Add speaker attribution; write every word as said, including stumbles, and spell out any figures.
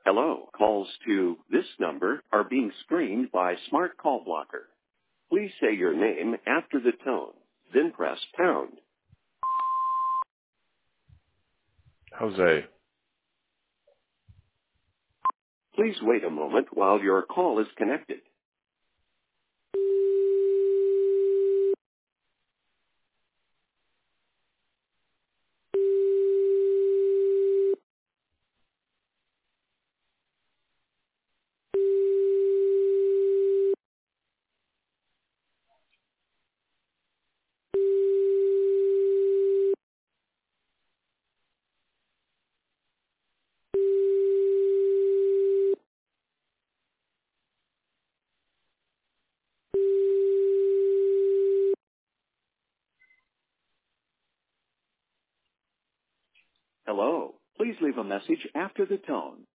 Speaker 1: Hello. Calls to this number are being screened by Smart Call Blocker. Please say your name after the tone, then press pound.
Speaker 2: Jose.
Speaker 1: Please wait a moment while your call is connected. Hello. Please leave a message after the tone.